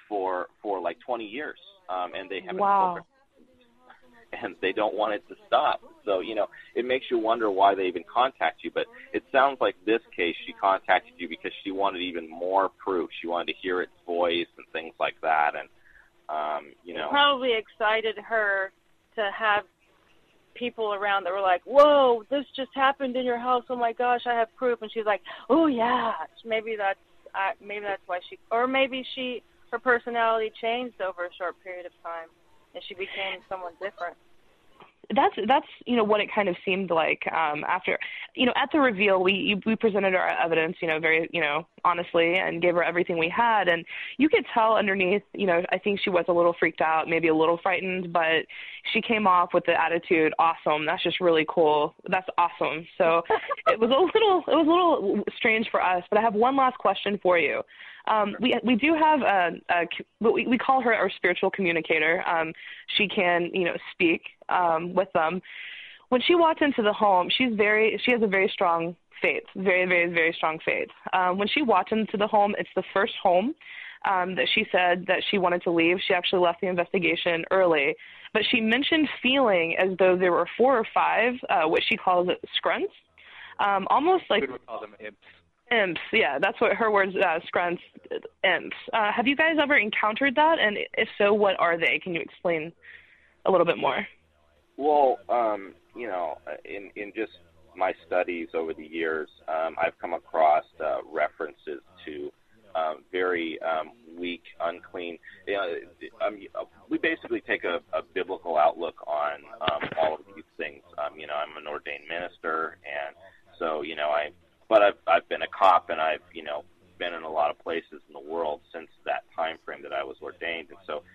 for like 20 years, and they haven't Wow. and they don't want it to stop. So, it makes you wonder why they even contact you. But it sounds like this case, she contacted you because she wanted even more proof. She wanted to hear its voice and things like that. And, It probably excited her to have people around that were like, whoa, this just happened in your house. Oh, my gosh, I have proof. And she's like, oh, yeah. Maybe that's why or maybe her personality changed over a short period of time, and she became someone different. That's what it kind of seemed like after, at the reveal, we presented our evidence, very, honestly, and gave her everything we had. And you could tell underneath, I think she was a little freaked out, maybe a little frightened, but she came off with the attitude, awesome. That's just really cool. That's awesome. So it was a little strange for us. But I have one last question for you. We do have we call her our spiritual communicator. She can, speak with them. When she walked into the home, she has a very strong faith, very, very, very strong faith. When she walked into the home, it's the first home that she said that she wanted to leave. She actually left the investigation early, but she mentioned feeling as though there were 4 or 5, what she calls scrunts, almost like we would call them imps. Imps, yeah, that's what her words, scrunts, imps. Have you guys ever encountered that? And if so, what are they? Can you explain a little bit more? Well, in just my studies over the years, I've come across references to very weak, unclean. We basically take a biblical outlook on all of these things. I'm an ordained minister, and so But I've been a cop, and I've been in a lot of places in the world since that time frame that I was ordained, and so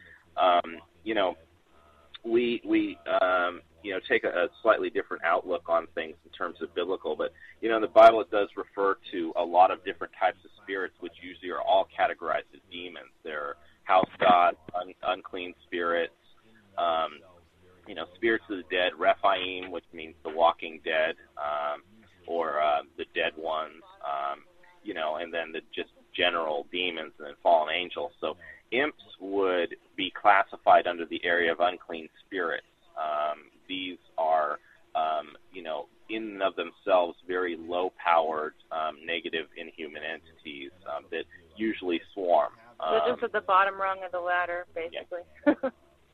we take a slightly different outlook on things in terms of biblical. But in the Bible, it does refer to a lot of different types of spirits, which usually are all categorized as demons. They're house gods, unclean spirits, spirits of the dead, Rephaim, which means the walking dead. Or the dead ones, and then the just general demons and then fallen angels. So imps would be classified under the area of unclean spirits. These are, in and of themselves, very low-powered, negative, inhuman entities that usually swarm. They're just at the bottom rung of the ladder, basically. Yeah.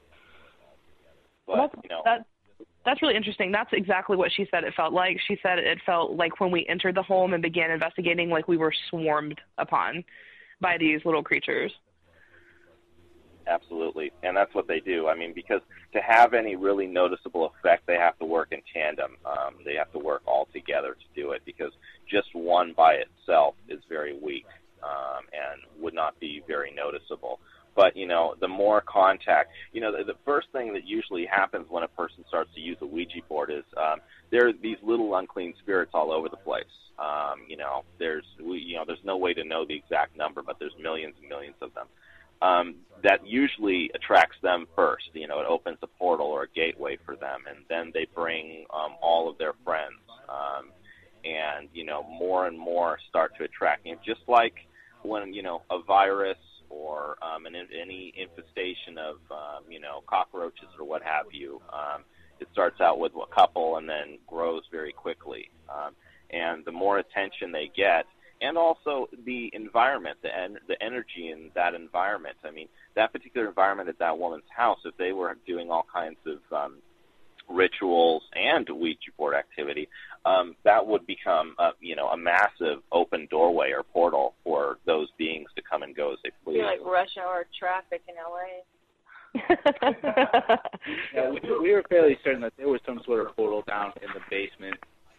But, That's really interesting. That's exactly what she said it felt like. She said it felt like when we entered the home and began investigating, like we were swarmed upon by these little creatures. Absolutely. And that's what they do. I mean, because to have any really noticeable effect, they have to work in tandem. They have to work all together to do it, because just one by itself is very weak and would not be very noticeable. But, the more contact, the first thing that usually happens when a person starts to use a Ouija board is there are these little unclean spirits all over the place. There's no way to know the exact number, but there's millions and millions of them. That usually attracts them first. It opens a portal or a gateway for them, and then they bring all of their friends. And, more and more start to attract. Just like when, a virus or any infestation of, cockroaches or what have you. It starts out with a couple and then grows very quickly. And the more attention they get, and also the environment, the energy in that environment. I mean, that particular environment at that woman's house, if they were doing all kinds of rituals and Ouija board activity, that would become a massive open doorway or portal for those beings to come and go as they please. It'd be like rush hour traffic in LA. Yeah, we were fairly certain that there was some sort of portal down in the basement.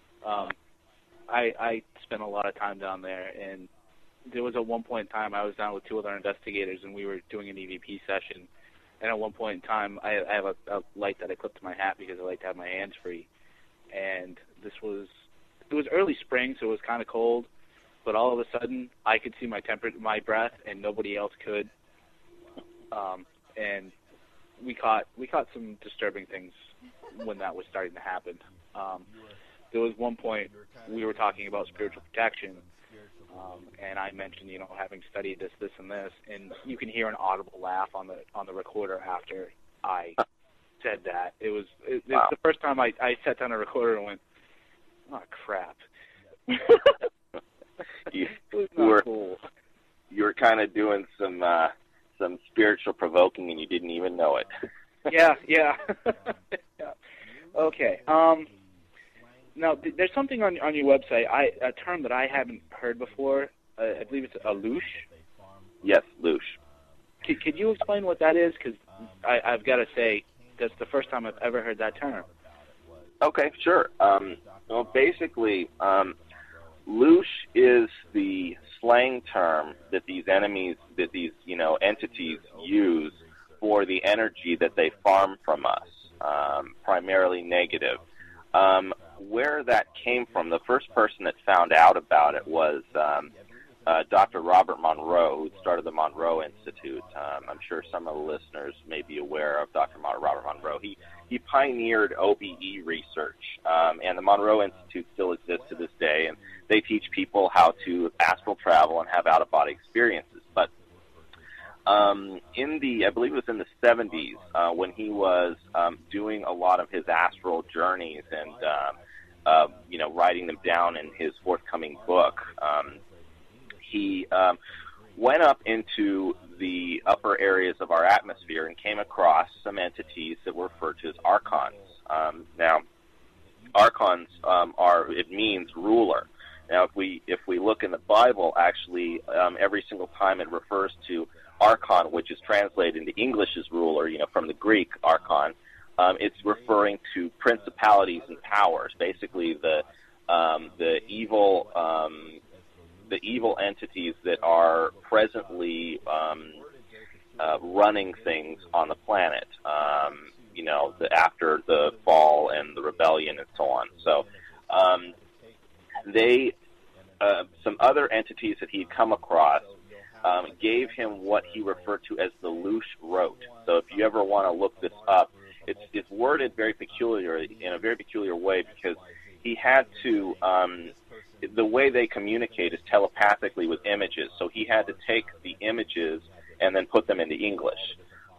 I spent a lot of time down there, and there was at one point in time I was down with 2 other investigators, and we were doing an EVP session. And at one point in time, I have a light that I clip to my hat because I like to have my hands free. And it was early spring, so it was kind of cold. But all of a sudden, I could see my breath, and nobody else could. And we caught some disturbing things when that was starting to happen. There was one point we were talking about spiritual protection, and I mentioned, having studied this, and this, and you can hear an audible laugh on the recorder after I said that. It's the first time I sat down a recorder and went, oh crap. You were kind of doing some spiritual provoking, and you didn't even know it. Yeah. Yeah. Okay. Now, there's something on your website, a term that I haven't heard before. I believe it's a loosh. Yes, loosh. Could you explain what that is? Because I've got to say, that's the first time I've ever heard that term. Okay, sure. Well, basically, loosh is the slang term that these entities use for the energy that they farm from us, primarily negative. Where that came from, the first person that found out about it was Dr. Robert Monroe, who started the Monroe Institute. I'm sure some of the listeners may be aware of Dr. Robert Monroe. He pioneered OBE research, and the Monroe Institute still exists to this day, and they teach people how to astral travel and have out-of-body experiences. But I believe it was in the 70s, when he was doing a lot of his astral journeys and writing them down in his forthcoming book, he went up into the upper areas of our atmosphere and came across some entities that were referred to as archons. Now, archons it means ruler. Now, if we look in the Bible, actually, every single time it refers to archon, which is translated into English as ruler, from the Greek archon, it's referring to principalities and powers, basically the evil entities that are presently running things on the planet, after the fall and the rebellion and so on. So some other entities that he'd come across gave him what he referred to as the loosh rote. So if you ever want to look this up, it's worded in a very peculiar way, because he had to, the way they communicate is telepathically with images. So he had to take the images and then put them into English.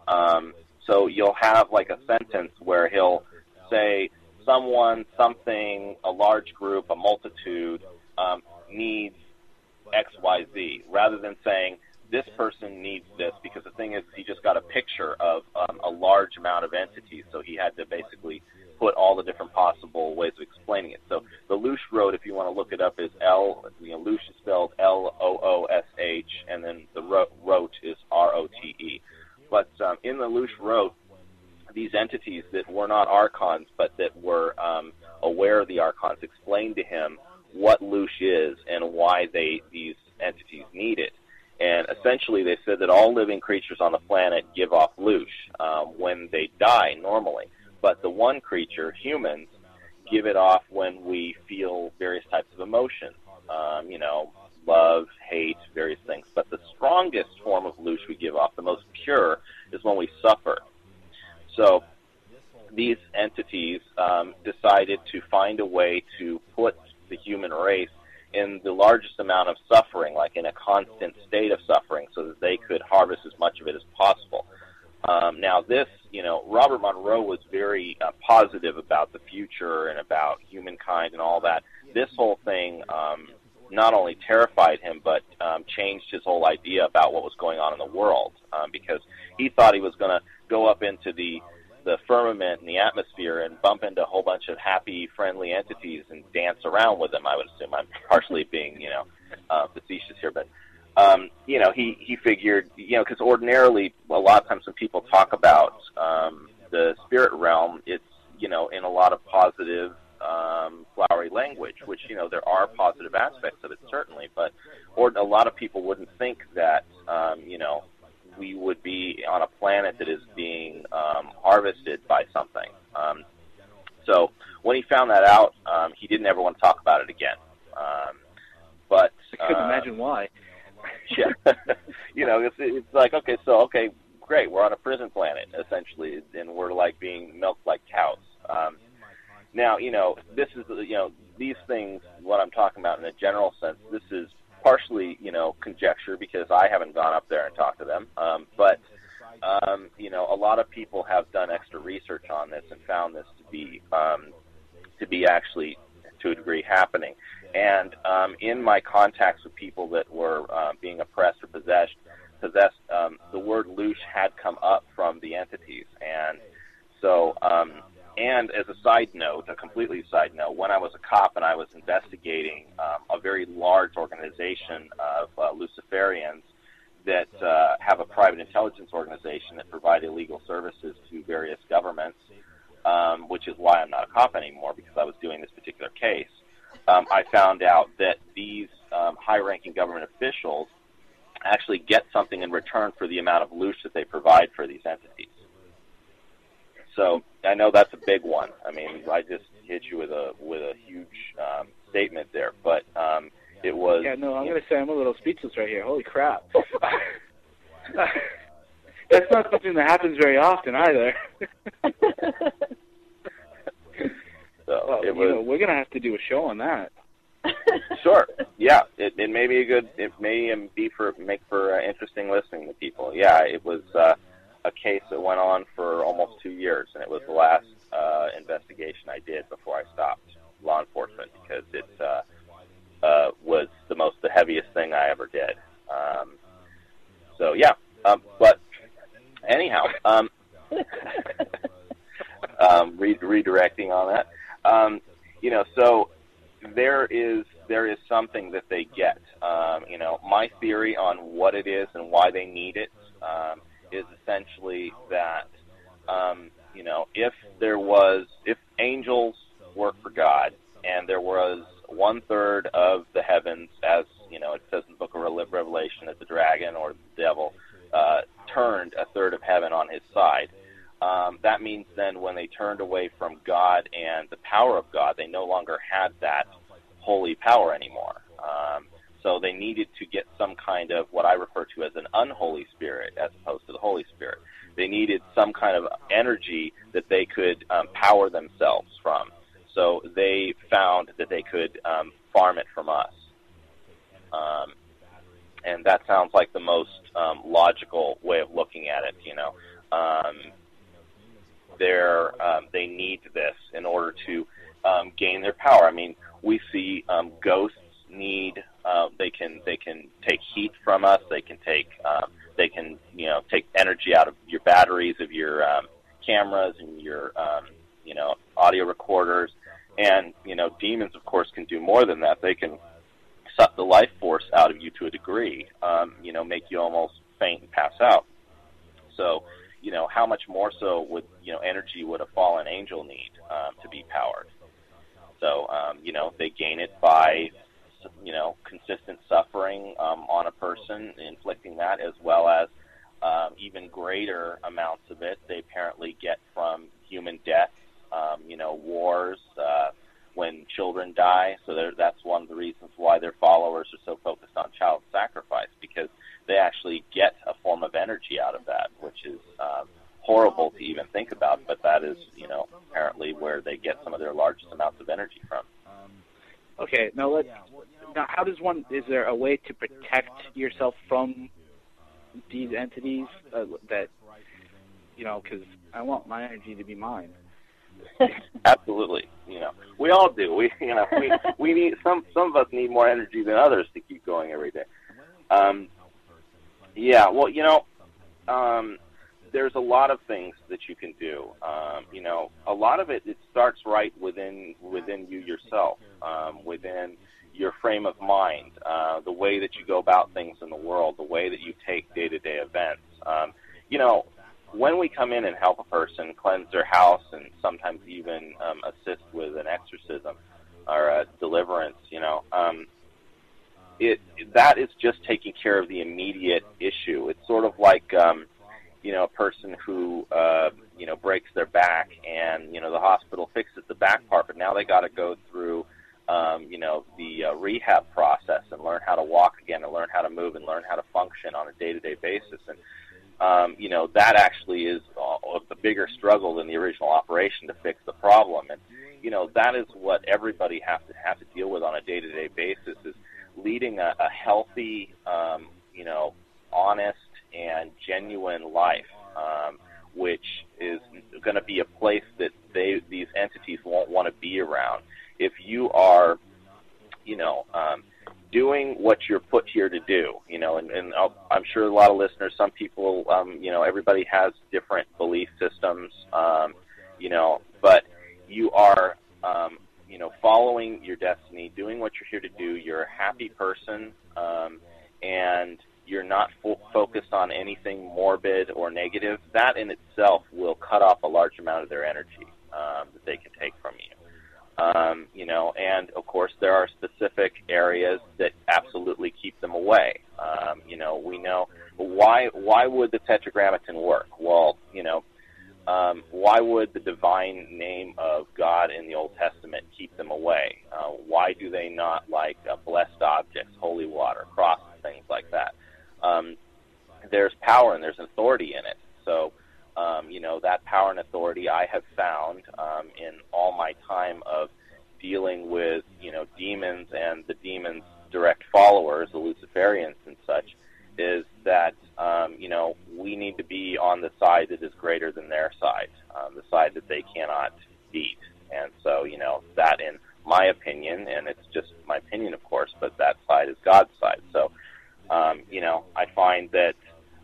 So you'll have like a sentence where he'll say someone, something, a large group, a multitude needs X, Y, Z, rather than saying this person needs this, because the thing is he just got a picture of a large amount of entities, so he had to basically put all the different possible ways of explaining it. So the loosh rote, if you want to look it up, is loosh is spelled L-O-O-S-H, and then the rote is R-O-T-E. But in the loosh rote, these entities that were not archons, but that were aware of the archons, explained to him what loosh is and why these entities need it. And essentially they said that all living creatures on the planet give off loosh when they die normally. But the one creature, humans, give it off when we feel various types of emotions, love, hate, various things. But the strongest form of loosh we give off, the most pure, is when we suffer. So these entities decided to find a way to put the human race in the largest amount of suffering, like in a constant state of suffering, so that they could harvest as much of it as possible. Now this, Robert Monroe was very positive about the future and about humankind and all that. This whole thing not only terrified him, but changed his whole idea about what was going on in the world, because he thought he was going to go up into the firmament and the atmosphere and bump into a whole bunch of happy, friendly entities and dance around with them, I would assume. I'm partially being, facetious here, but he figured, because ordinarily, a lot of times when people talk about the spirit realm, it's, in a lot of positive, flowery language, which, there are positive aspects of it, certainly, but a lot of people wouldn't think that, we would be on a planet that is being harvested by something. So when he found that out, he didn't ever want to talk about it again. But I couldn't imagine why. Yeah, it's like, okay, great, we're on a prison planet essentially, and we're like being milked like cows. Now, this is, these things, what I'm talking about in a general sense, this is partially, conjecture because I haven't gone up there and talked to them. But a lot of people have done extra research on this and found this to be actually, to a degree, happening. And in my contacts with people that were being oppressed or possessed, the word loosh had come up from the entities. And so, and as a side note, a completely side note, when I was a cop and I was investigating a very large organization of Luciferians that have a private intelligence organization that provide illegal services to various governments, which is why I'm not a cop anymore, because I was doing this particular case. I found out that these high-ranking government officials actually get something in return for the amount of loosh that they provide for these entities. So I know that's a big one. I mean, I just hit you with a huge statement there, but it was. Yeah, no, I'm going to say I'm a little speechless right here. Holy crap! That's not something that happens very often either. So well, we're going to have to do a show on that. Sure. Yeah, it may be make for interesting listening to people. Yeah, it was a case that went on for almost 2 years, and it was the last investigation I did before I stopped law enforcement because it was the heaviest thing I ever did. So yeah, but anyhow, redirecting on that. So there is something that they get. My theory on what it is and why they need it is essentially that, if angels work for God and there was 1/3 of the heavens, as it says in the book of Revelation, that the dragon or the devil turned 1/3 of heaven on his side. That means then when they turned away from God and the power of God, they no longer had that holy power anymore. So they needed to get some kind of what I refer to as an unholy spirit as opposed to the Holy Spirit. They needed some kind of energy that they could power themselves from. So they found that they could farm it from us. And that sounds like the most logical way of looking at it, they need this in order to gain their power. I mean, we see ghosts need they can take heat from us. They can take take energy out of your batteries of your cameras and your audio recorders. And demons, of course, can do more than that. They can suck the life force out of you to a degree. Make you almost faint and pass out. So, how much more so would energy would a fallen angel need to be powered? So, they gain it by consistent suffering on a person, inflicting that, as well as even greater amounts of it they apparently get from human death, wars, when children die. So that's one of the reasons why their followers are so focused on child sacrifice, because they actually get a form of energy out of that, which is horrible to even think about, but that is, apparently where they get some of their largest amounts of energy from. Okay, now how does is there a way to protect yourself from these entities that, because I want my energy to be mine. Absolutely. We all do. We need, some of us need more energy than others to keep going every day. There's a lot of things that you can do. A lot of it starts right within you yourself, within your frame of mind, the way that you go about things in the world, the way that you take day-to-day events. When we come in and help a person cleanse their house and sometimes even assist with an exorcism or a deliverance, that is just taking care of the immediate issue. It's sort of like a person who breaks their back and the hospital fixes the back part, but now they got to go through the rehab process and learn how to walk again and learn how to move and learn how to function on a day-to-day basis. And that actually is a bigger struggle than the original operation to fix the problem. And that is what everybody has to deal with on a day-to-day basis, is leading a healthy, honest and genuine life, which is going to be a place that these entities won't want to be around. If you are, doing what you're put here to do, and I'm sure a lot of listeners, some people, everybody has different belief systems, but you are, following your destiny, doing what you're here to do. You're a happy person, and you're not focused on anything morbid or negative. That in itself will cut off a large amount of their energy that they can take from you. And of course there are specific areas that absolutely keep them away. We know why would the Tetragrammaton work? Well, why would the divine name of God in the Old Testament keep them away? Why do they not like blessed objects, holy water, crosses, things like that? There's power and there's authority in it. So, that power and authority I have found in all my time of dealing with, demons and the demons' direct followers, the Luciferians and such, is that, we need to be on the side that is greater than their side, the side that they cannot beat. And so, that in my opinion, and it's just my opinion, of course, but that side is God's side. So, I find that,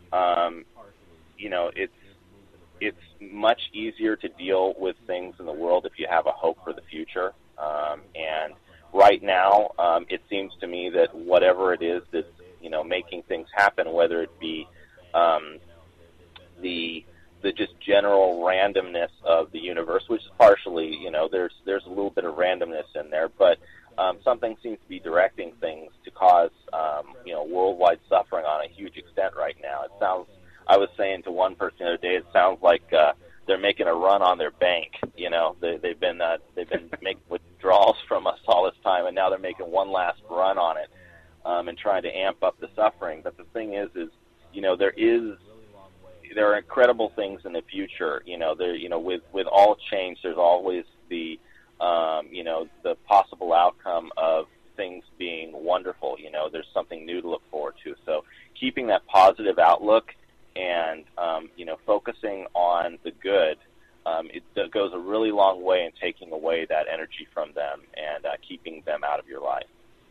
it's much easier to deal with things in the world if you have a hope for the future. And right now, it seems to me that whatever it is that's, making things happen, whether it be the just general randomness of the universe, which is partially, there's a little bit of randomness in there, but something seems to be directing things to cause, worldwide suffering on a huge extent right now. It sounds, I was saying to one person the other day, it sounds like they're making a run on their bank. They've been making withdrawals from us all this time, and now they're making one last run on it and trying to amp up the suffering. But the thing is there are incredible things in the future. With all change, there's always the possible outcome of things being wonderful. There's something new to look forward to. So keeping that positive outlook and, focusing on the good, it goes a really long way in taking away that energy from them and keeping them out of your life.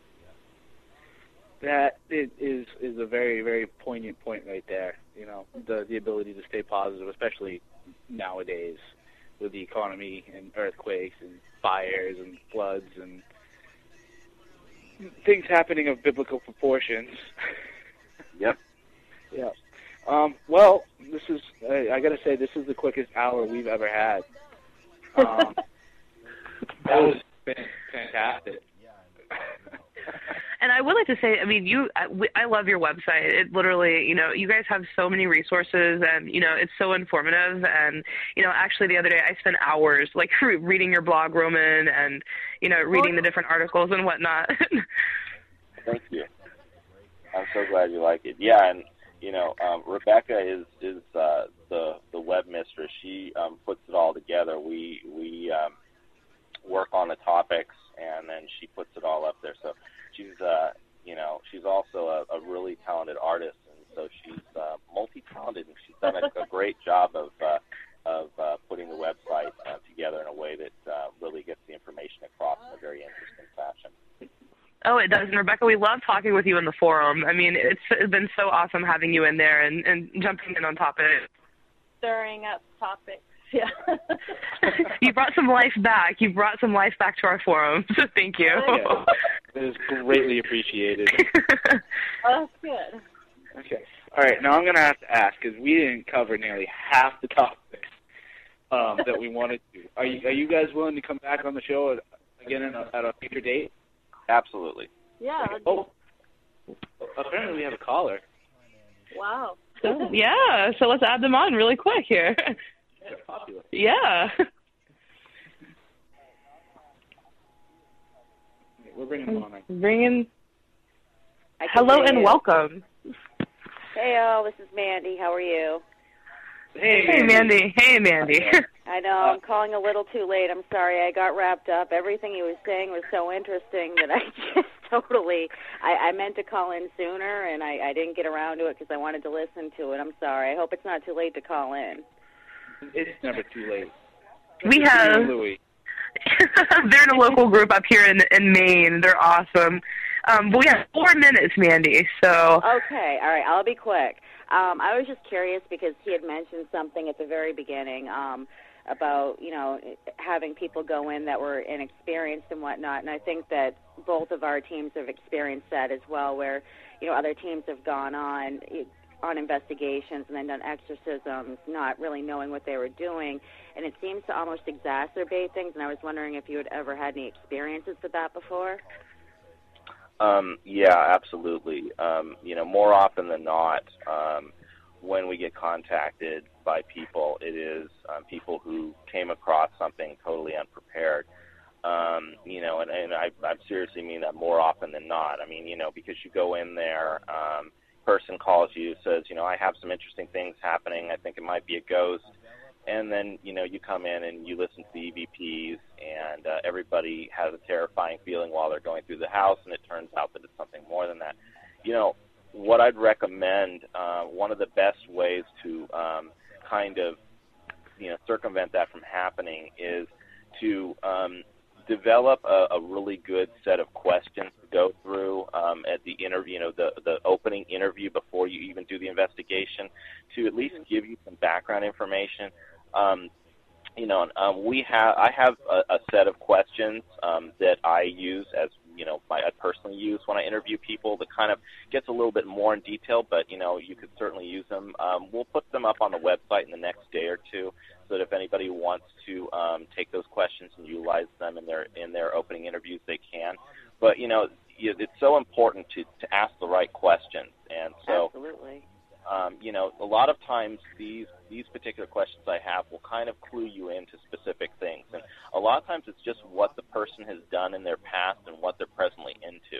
That is a very, very poignant point right there. The ability to stay positive, especially nowadays with the economy and earthquakes and fires and floods and things happening of biblical proportions. Yep. Yeah. Well, this is, I got to say, this is the quickest hour we've ever had. That was fantastic. And I would like to say, I love your website. It literally, you guys have so many resources, and, it's so informative. And, actually the other day I spent hours, reading your blog, Roman, and, reading the different articles and whatnot. Thank you. I'm so glad you like it. Yeah, and, Rebecca is the web mistress. She puts it all together. We work on the topics, and then she puts it all up there. So she's also a really talented artist, and so she's multi-talented, and she's done a great job of putting the website together in a way that really gets the information across in a very interesting fashion. Oh, it does. And Rebecca, we love talking with you in the forum. It's been so awesome having you in there and jumping in on topics. Stirring up topics, yeah. You brought some life back. You brought some life back to our forum, so thank you. Yeah. It is greatly appreciated. Oh, that's good. Okay. All right, now I'm going to have to ask, because we didn't cover nearly half the topics that we wanted to. Are you guys willing to come back on the show again at a future date? Absolutely. Yeah. Oh, apparently we have a caller. Wow. Yeah, so let's add them on really quick here. They're popular. Yeah. We're bringing them on. Hello and welcome. Hey, all. This is Mandy. How are you? Hey, Mandy. Hey, Mandy. I know, I'm calling a little too late. I'm sorry, I got wrapped up. Everything he was saying was so interesting that I just totally, I meant to call in sooner, and I didn't get around to it because I wanted to listen to it. I'm sorry. I hope it's not too late to call in. It's never too late. We have, Louie. they're in a local group up here in Maine. They're awesome. But we have 4 minutes, Mandy, so. Okay, all right, I'll be quick. I was just curious because he had mentioned something at the very beginning about, having people go in that were inexperienced and whatnot, and I think that both of our teams have experienced that as well, where, other teams have gone on investigations and then done exorcisms, not really knowing what they were doing, and it seems to almost exacerbate things, and I was wondering if you had ever had any experiences with that before? Yeah, absolutely. More often than not, when we get contacted by people, it is people who came across something totally unprepared. And I seriously mean that more often than not. I mean, because you go in there, person calls you, says, I have some interesting things happening. I think it might be a ghost. And then, you come in and you listen to the EVPs, and everybody has a terrifying feeling while they're going through the house, and it turns out that it's something more than that. What I'd recommend, one of the best ways to kind of, circumvent that from happening is to develop a really good set of questions to go through at the interview, the opening interview before you even do the investigation, to at least give you some background information. I have a set of questions that I use as, I personally use when I interview people that kind of gets a little bit more in detail, but, you could certainly use them. We'll put them up on the website in the next day or two so that if anybody wants to take those questions and utilize them in their opening interviews, they can. But, it's so important to ask the right questions. And so, absolutely. A lot of times these particular questions I have will kind of clue you into specific things. And a lot of times it's just what the person has done in their past and what they're presently into.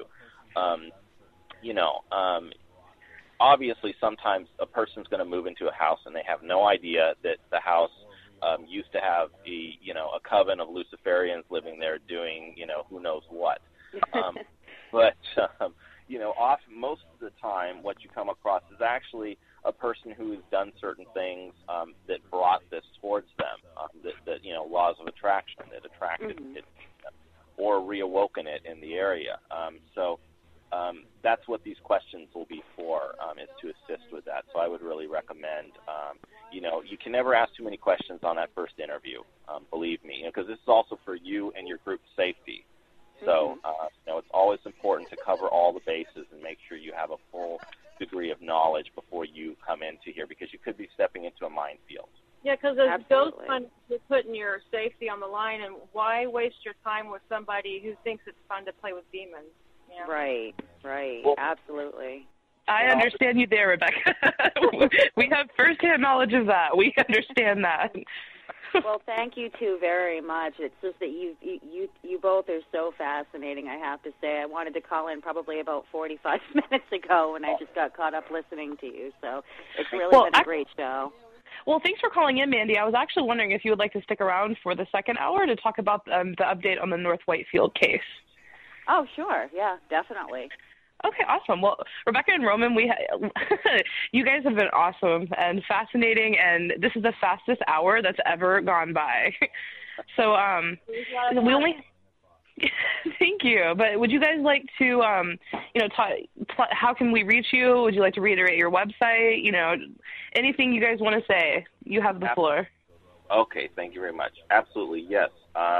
Obviously sometimes a person's going to move into a house and they have no idea that the house used to have a coven of Luciferians living there doing, who knows what. But often, most of the time, what you come across is actually a person who has done certain things that brought this towards them, that laws of attraction that attracted it, or reawoken it in the area. So that's what these questions will be for, is to assist with that. So I would really recommend, you can never ask too many questions on that first interview, believe me, because this is also for you and your group's safety. So, it's always important to cover all the bases and make sure you have a full degree of knowledge before you come into here, because you could be stepping into a minefield. Yeah, because as ghost hunters, you're putting your safety on the line, and why waste your time with somebody who thinks it's fun to play with demons? Right, well, absolutely. I understand you there, Rebecca. We have firsthand knowledge of that. We understand that. Well, thank you two very much. It's just that you both are so fascinating, I have to say. I wanted to call in probably about 45 minutes ago, and I just got caught up listening to you. So it's really been a great show. Well, thanks for calling in, Mandy. I was actually wondering if you would like to stick around for the second hour to talk about the update on the North Whitefield case. Oh, sure. Yeah, definitely. Okay, awesome. Well, Rebecca and Roman, you guys have been awesome and fascinating, and this is the fastest hour that's ever gone by. So we only thank you. But would you guys like to, how can we reach you? Would you like to reiterate your website? Anything you guys want to say? You have the floor. Okay, thank you very much. Absolutely, yes.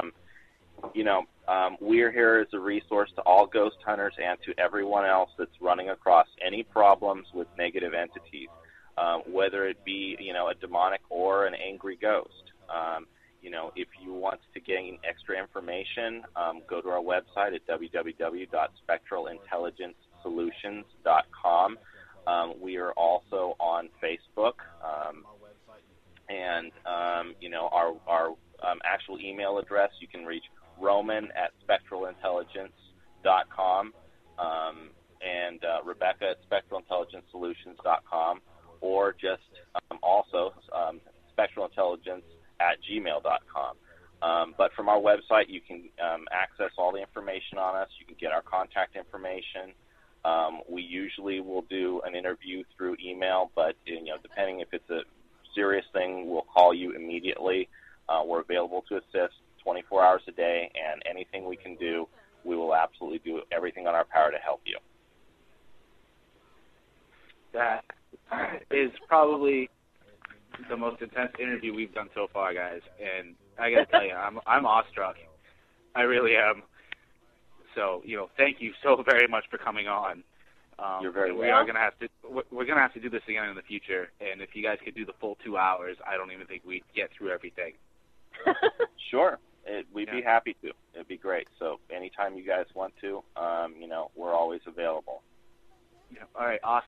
We're here as a resource to all ghost hunters and to everyone else that's running across any problems with negative entities, whether it be, a demonic or an angry ghost. If you want to gain extra information, go to our website at www.spectralintelligencesolutions.com. We are also on Facebook, and our actual email address, you can reach Roman@spectralintelligence.com, and Rebecca at spectralintelligencesolutions.com, or just also Spectral Intelligence gmail.com. But from our website, you can access all the information on us. You can get our contact information. We usually will do an interview through email, but depending if it's a serious thing, we'll call you immediately. We're available to assist 24 hours a day, and anything we can do, we will absolutely do everything on our power to help you. That is probably the most intense interview we've done so far, guys. And I got to tell you, I'm awestruck. I really am. So, thank you so very much for coming on. You're very welcome. We're gonna have to do this again in the future. And if you guys could do the full 2 hours, I don't even think we'd get through everything. Sure. We'd be happy to. It'd be great. So anytime you guys want to, we're always available. Yeah. All right, awesome.